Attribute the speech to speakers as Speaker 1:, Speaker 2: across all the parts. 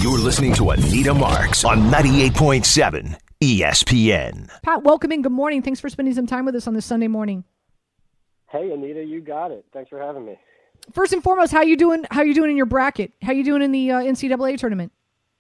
Speaker 1: You're listening to Anita Marks on 98.7 ESPN.
Speaker 2: Pat, welcome in. Good morning. Thanks for spending some time with us on this Sunday morning.
Speaker 3: Hey, Anita, you got it. Thanks for having me.
Speaker 2: First and foremost, how you doing? How you doing in your bracket? How you doing in the NCAA tournament?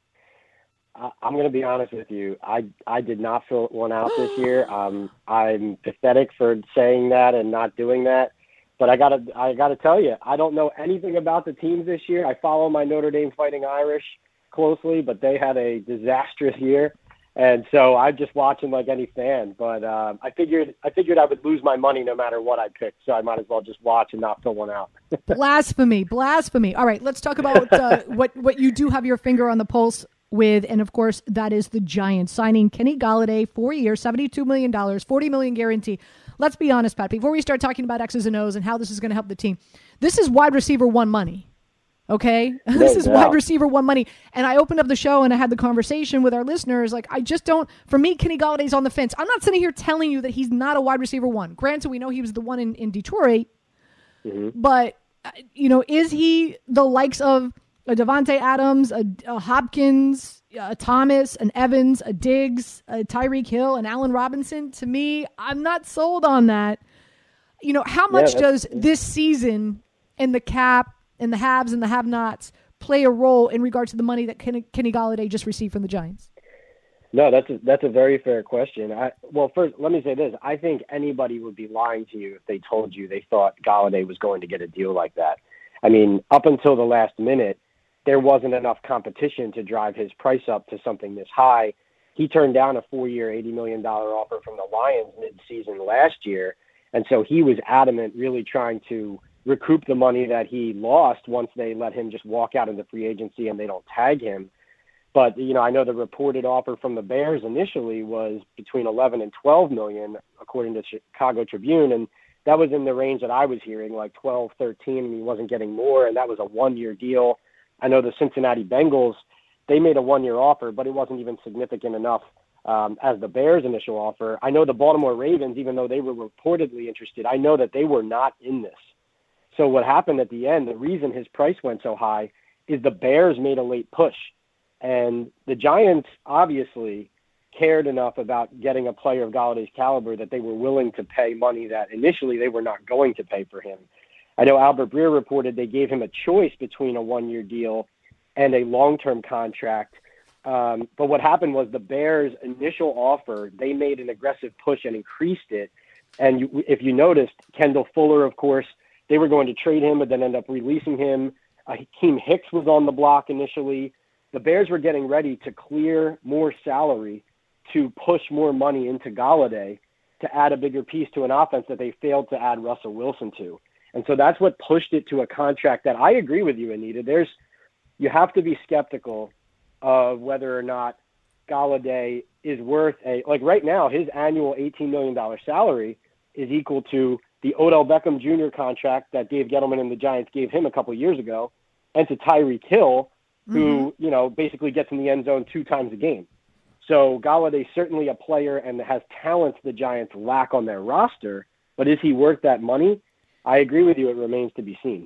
Speaker 3: I'm going to be honest with you. I did not fill one out this year. I'm pathetic for saying that and not doing that. But I gotta tell you, I don't know anything about the teams this year. I follow my Notre Dame Fighting Irish closely, but they had a disastrous year. And so I'm just watching like any fan. But I figured I would lose my money no matter what I picked. So I might as well just watch and not fill one out.
Speaker 2: Blasphemy. All right, let's talk about what you do have your finger on the pulse with. And, of course, that is the Giants signing Kenny Golladay, 4 years, $72 million, $40 million guarantee. Let's be honest, Pat, before we start talking about X's and O's and how this is going to help the team, this is wide receiver one money. Okay? This is wide receiver one money. And I opened up the show and I had the conversation with our listeners. Like, I just don't, for me, Kenny Galladay's on the fence. I'm not sitting here telling you that he's not a wide receiver one. Granted, we know he was the one in Detroit. Mm-hmm. But, is he the likes of a Devontae Adams, a Hopkins, a Thomas, an Evans, a Diggs, a Tyreek Hill, and Allen Robinson? To me, I'm not sold on that. How much does this season and the cap and the haves and the have-nots play a role in regard to the money that Kenny Golladay just received from the Giants?
Speaker 3: No, that's a very fair question. First, let me say this. I think anybody would be lying to you if they told you they thought Golladay was going to get a deal like that. I mean, up until the last minute, there wasn't enough competition to drive his price up to something this high. He turned down a 4-year, $80 million offer from the Lions mid-season last year, and so he was adamant, really trying to recoup the money that he lost once they let him just walk out into free agency and they don't tag him. But, I know the reported offer from the Bears initially was between 11 and 12 million, according to Chicago Tribune, and that was in the range that I was hearing, like 12, 13, and he wasn't getting more, and that was a 1-year deal. I know the Cincinnati Bengals, they made a 1-year offer, but it wasn't even significant enough as the Bears' initial offer. I know the Baltimore Ravens, even though they were reportedly interested, I know that they were not in this. So what happened at the end, the reason his price went so high is the Bears made a late push. And the Giants obviously cared enough about getting a player of Galladay's caliber that they were willing to pay money that initially they were not going to pay for him. I know Albert Breer reported they gave him a choice between a 1-year deal and a long-term contract. But what happened was the Bears' initial offer, they made an aggressive push and increased it. And if you noticed, Kendall Fuller, of course, they were going to trade him, but then end up releasing him. Hakeem Hicks was on the block initially. The Bears were getting ready to clear more salary to push more money into Golladay to add a bigger piece to an offense that they failed to add Russell Wilson to. And so that's what pushed it to a contract that I agree with you, Anita. You have to be skeptical of whether or not Golladay is worth like right now, his annual $18 million salary is equal to the Odell Beckham Jr. contract that Dave Gettleman and the Giants gave him a couple of years ago, and to Tyreek Hill, who, basically gets in the end zone 2 times a game. So Galladay's certainly a player and has talents the Giants lack on their roster, but is he worth that money? I agree with you. It remains to be seen.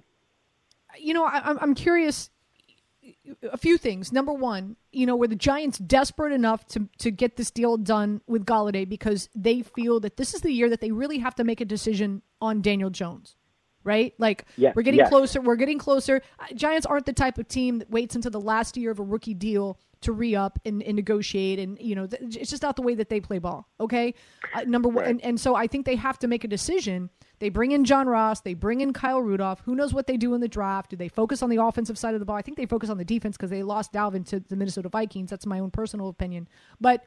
Speaker 2: I'm curious. A few things. Number one, were the Giants desperate enough to get this deal done with Golladay because they feel that this is the year that they really have to make a decision on Daniel Jones, right? Like, we're getting closer. We're getting closer. Giants aren't the type of team that waits until the last year of a rookie deal to re-up and negotiate. And, it's just not the way that they play ball, okay? Number one. And so I think they have to make a decision. They bring in John Ross. They bring in Kyle Rudolph. Who knows what they do in the draft? Do they focus on the offensive side of the ball? I think they focus on the defense because they lost Dalvin to the Minnesota Vikings. That's my own personal opinion. But,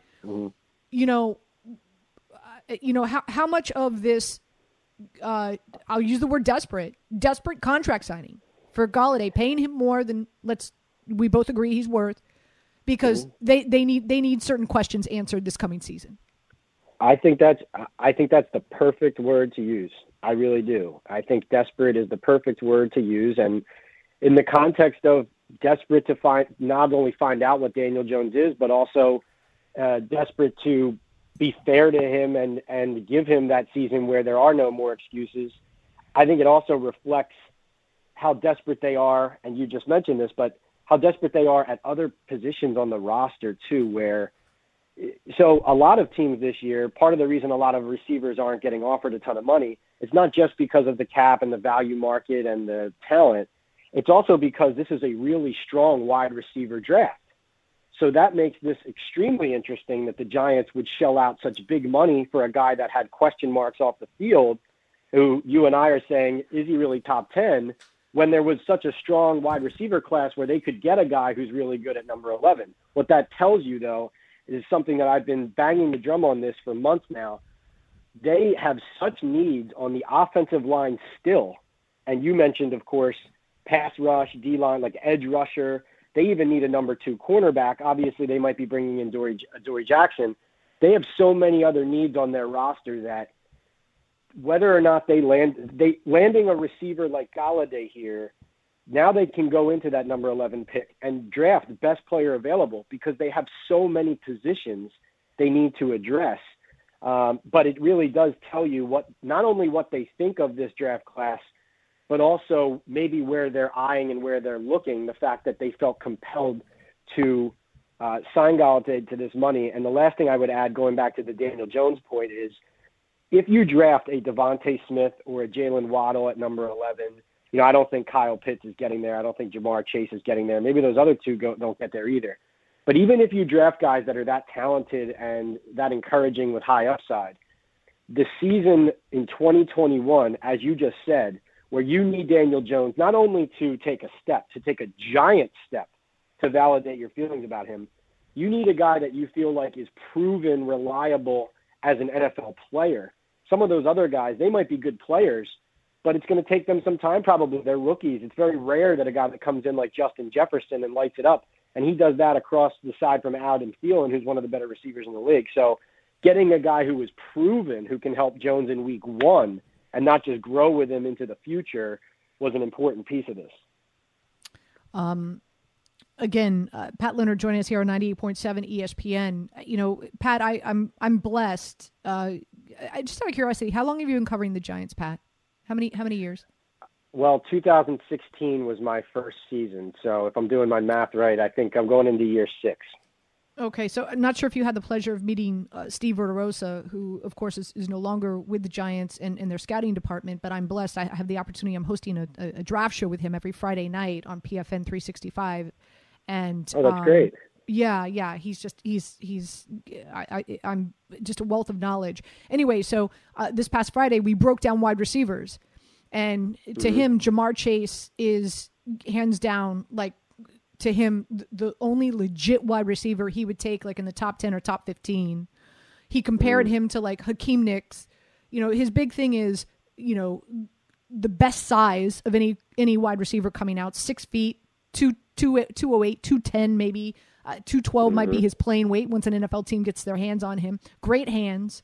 Speaker 2: how much of this, I'll use the word desperate contract signing for Golladay, paying him more than we both agree he's worth, because they need certain questions answered this coming season.
Speaker 3: I think that's the perfect word to use. I really do. I think desperate is the perfect word to use. And in the context of desperate to not only find out what Daniel Jones is, but also desperate to be fair to him and give him that season where there are no more excuses. I think it also reflects how desperate they are, and you just mentioned this, but how desperate they are at other positions on the roster too, so a lot of teams this year, part of the reason a lot of receivers aren't getting offered a ton of money, it's not just because of the cap and the value market and the talent. It's also because this is a really strong wide receiver draft. So that makes this extremely interesting that the Giants would shell out such big money for a guy that had question marks off the field, who you and I are saying, is he really top 10, when there was such a strong wide receiver class where they could get a guy who's really good at number 11. What that tells you, though, is something that I've been banging the drum on this for months now. They have such needs on the offensive line still. And you mentioned, of course, pass rush, D-line, like edge rusher. They even need a number 2 cornerback. Obviously, they might be bringing in Dory Jackson. They have so many other needs on their roster that whether or not landing a receiver like Golladay here, now they can go into that number 11 pick and draft the best player available because they have so many positions they need to address. But it really does tell you not only what they think of this draft class, but also maybe where they're eyeing and where they're looking, the fact that they felt compelled to sign Golladay to this money. And the last thing I would add, going back to the Daniel Jones point, is if you draft a Devontae Smith or a Jalen Waddle at number 11, I don't think Kyle Pitts is getting there. I don't think Jamar Chase is getting there. Maybe those other two don't get there either. But even if you draft guys that are that talented and that encouraging with high upside, the season in 2021, as you just said, where you need Daniel Jones not only to take a giant step to validate your feelings about him, you need a guy that you feel like is proven reliable as an NFL player. Some of those other guys, they might be good players, but it's going to take them some time probably. They're rookies. It's very rare that a guy that comes in like Justin Jefferson and lights it up, and he does that across the side from Adam Thielen, who's one of the better receivers in the league. So getting a guy who is proven, who can help Jones in week 1 and not just grow with him into the future, was an important piece of this.
Speaker 2: Again, Pat Leonard joining us here on 98.7 ESPN. Pat, I'm blessed. I just out of curiosity, how long have you been covering the Giants, Pat? How many years?
Speaker 3: Well, 2016 was my first season. So if I'm doing my math right, I think I'm going into year 6.
Speaker 2: Okay, so I'm not sure if you had the pleasure of meeting Steve Verderosa, who, of course, is no longer with the Giants and in their scouting department, but I'm blessed. I have the opportunity. I'm hosting a draft show with him every Friday night on PFN 365. And
Speaker 3: that's great.
Speaker 2: Yeah. I'm just a wealth of knowledge. Anyway, so this past Friday, we broke down wide receivers. And to him, Jamar Chase is hands down, like, to him, the only legit wide receiver he would take, like in the top 10 or top 15. He compared him to like Hakeem Nicks. His big thing is, the best size of any wide receiver coming out, 6 feet, 208, 210, maybe 212 might be his playing weight once an NFL team gets their hands on him. Great hands,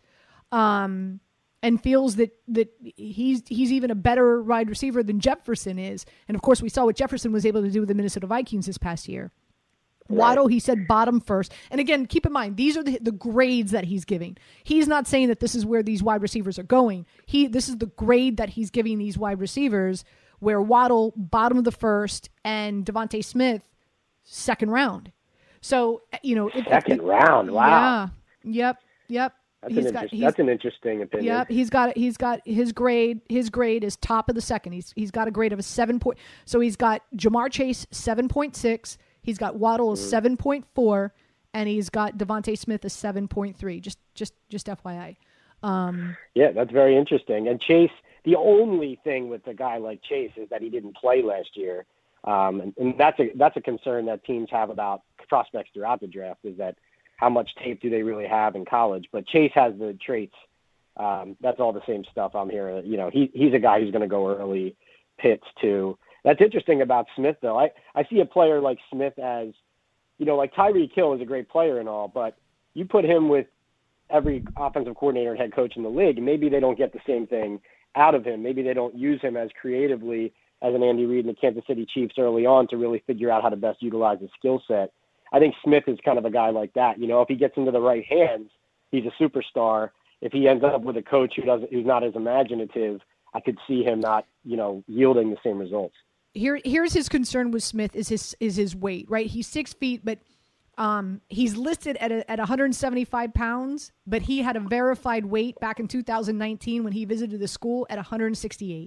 Speaker 2: and feels that he's even a better wide receiver than Jefferson is. And of course, we saw what Jefferson was able to do with the Minnesota Vikings this past year. Right. Waddle, he said bottom first. And again, keep in mind, these are the grades that he's giving. He's not saying that this is where these wide receivers are going. This is the grade that he's giving these wide receivers, where Waddle, bottom of the first, and Devontae Smith, second round. So,
Speaker 3: second round. Wow.
Speaker 2: Yeah. Yep.
Speaker 3: That's an interesting opinion.
Speaker 2: Yep. He's got his grade. His grade is top of the second. He's got a grade of a 7 point. So he's got Jamar Chase 7.6. He's got Waddle a 7.4, and he's got Devontae Smith a 7.3. Just FYI.
Speaker 3: Yeah, that's very interesting. And Chase, the only thing with a guy like Chase is that he didn't play last year, and that's a concern that teams have about prospects throughout the draft, is that how much tape do they really have in college? But Chase has the traits. That's all the same stuff I'm hearing. He's a guy who's going to go early. Pitts too. That's interesting about Smith, though. I see a player like Smith as, like Tyreek Hill is a great player and all, but you put him with every offensive coordinator and head coach in the league, and maybe they don't get the same thing out of him. Maybe they don't use him as creatively as an Andy Reid and the Kansas City Chiefs early on to really figure out how to best utilize his skill set. I think Smith is kind of a guy like that. If he gets into the right hands, he's a superstar. If he ends up with a coach who's not as imaginative, I could see him not, yielding the same results.
Speaker 2: here's his concern with Smith is his weight, right? He's 6 feet, but he's listed at 175 pounds, but he had a verified weight back in 2019 when he visited the school at 168.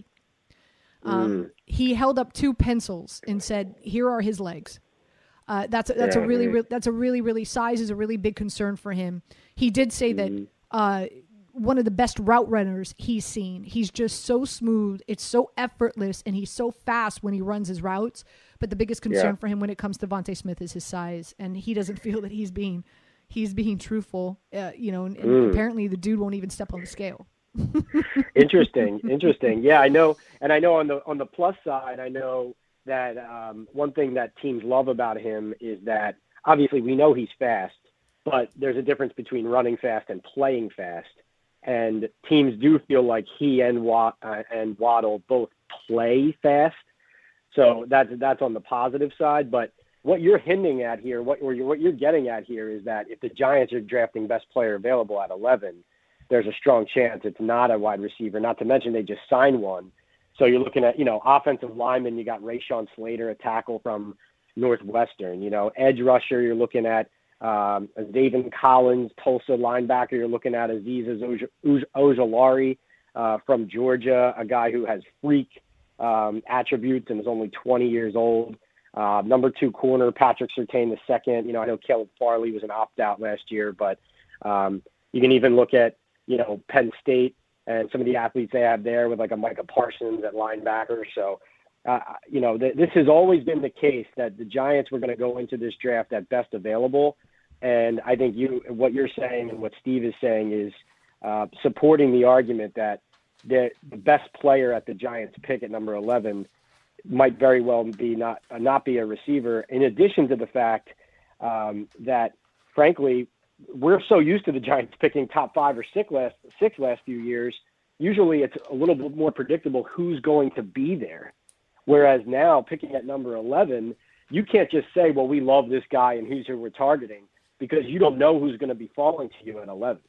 Speaker 2: He held up 2 pencils and said, "Here are his legs." That's a really size is a really big concern for him. He did say that one of the best route runners he's seen. He's just so smooth. It's so effortless, and he's so fast when he runs his routes. But the biggest concern for him when it comes to Devontae Smith is his size, and he doesn't feel that he's being truthful. And apparently the dude won't even step on the scale.
Speaker 3: Interesting. Yeah, I know. And I know on the plus side, I know that one thing that teams love about him is that obviously we know he's fast, but there's a difference between running fast and playing fast. And teams do feel like he and Waddle both play fast. So that's on the positive side. But what you're hinting at here, what you're getting at here is that if the Giants are drafting best player available at 11, there's a strong chance it's not a wide receiver, not to mention they just signed one. So you're looking at, offensive lineman, you got Rashawn Slater, a tackle from Northwestern. Edge rusher, you're looking at David Collins, Tulsa linebacker. You're looking at Aziz Ojulari from Georgia, a guy who has freak attributes and is only 20 years old. Number 2 corner, Patrick Surtain II. I know Caleb Farley was an opt-out last year, but you can even look at, Penn State and some of the athletes they have there with like a Micah Parsons at linebacker. So, this has always been the case that the Giants were going to go into this draft at best available. And I think what you're saying and what Steve is saying is supporting the argument that the best player at the Giants pick at number 11 might very well be not be a receiver, in addition to the fact that, frankly, we're so used to the Giants picking top 5 or 6 last few years. Usually it's a little bit more predictable who's going to be there. Whereas now, picking at number 11, you can't just say, well, we love this guy and who's who we're targeting, because you don't know who's going to be falling to you at 11.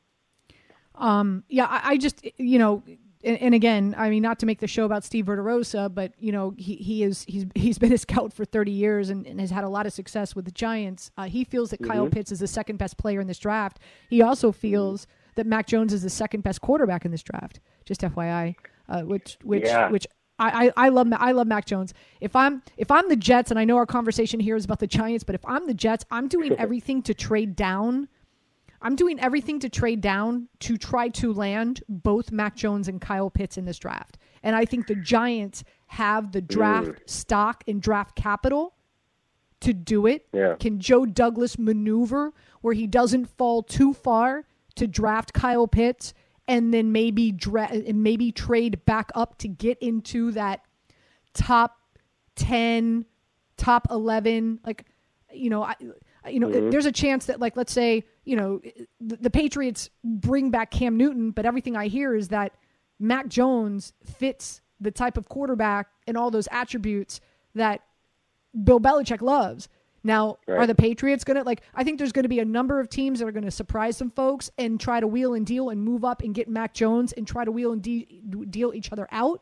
Speaker 2: I just, and again, I mean, not to make the show about Steve Verderosa, but, he's been a scout for 30 years and has had a lot of success with the Giants. He feels that Kyle Pitts is the second best player in this draft. He also feels that Mac Jones is the second best quarterback in this draft, just FYI, which I love Mac Jones. If I'm the Jets, and I know our conversation here is about the Giants, but if I'm the Jets, I'm doing everything to trade down. I'm doing everything to trade down to try to land both Mac Jones and Kyle Pitts in this draft. And I think the Giants have the draft stock and draft capital to do it. Yeah. Can Joe Douglas maneuver where he doesn't fall too far to draft Kyle Pitts and then maybe trade back up to get into that top 10, top 11? There's a chance that, let's say, the Patriots bring back Cam Newton, but everything I hear is that Mac Jones fits the type of quarterback and all those attributes that Bill Belichick loves. Now, Are the Patriots going to, I think there's going to be a number of teams that are going to surprise some folks and try to wheel and deal and move up and get Mac Jones and try to wheel and deal each other out.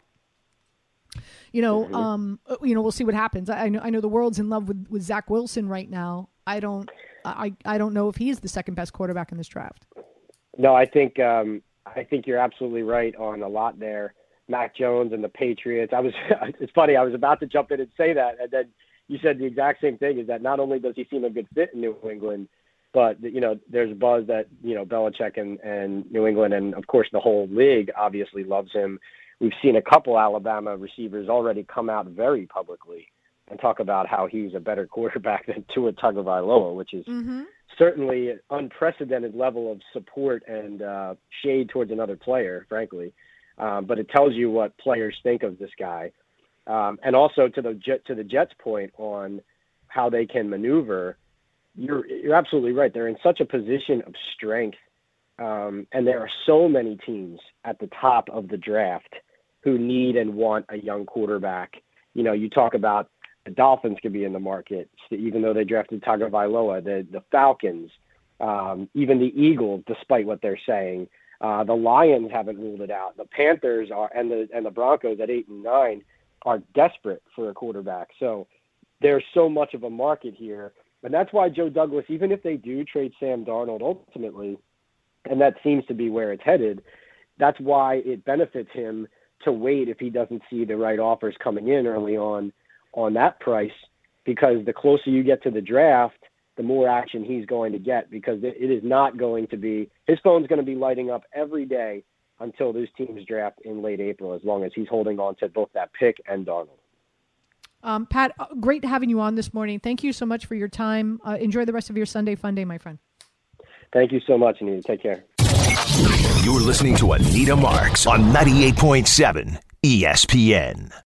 Speaker 2: We'll see what happens. I know the world's in love with Zach Wilson right now. I don't know if he's the second best quarterback in this draft.
Speaker 3: No, I think you're absolutely right on a lot there. Mac Jones and the Patriots. It's funny. I was about to jump in and say that, and then you said the exact same thing, is that not only does he seem a good fit in New England, but, there's buzz that, Belichick and New England and, of course, the whole league obviously loves him. We've seen a couple Alabama receivers already come out very publicly and talk about how he's a better quarterback than Tua Tagovailoa, which is certainly an unprecedented level of support and shade towards another player, frankly. But it tells you what players think of this guy. And also to the Jets' point on how they can maneuver, you're absolutely right. They're in such a position of strength, and there are so many teams at the top of the draft who need and want a young quarterback. You talk about the Dolphins could be in the market, even though they drafted Tagovailoa. The Falcons, even the Eagles, despite what they're saying. The Lions haven't ruled it out. The Panthers are, and the Broncos at 8 and 9 are desperate for a quarterback. So there's so much of a market here. And that's why Joe Douglas, even if they do trade Sam Darnold ultimately, and that seems to be where it's headed, that's why it benefits him to wait if he doesn't see the right offers coming in early on that price, because the closer you get to the draft, the more action he's going to get, because it is not going to be – his phone's going to be lighting up every day until those teams draft in late April, as long as he's holding on to both that pick and Darnold.
Speaker 2: Pat, great having you on this morning. Thank you so much for your time. Enjoy the rest of your Sunday Fun Day, my friend.
Speaker 3: Thank you so much, Anita. Take care.
Speaker 1: You're listening to Anita Marks on 98.7 ESPN.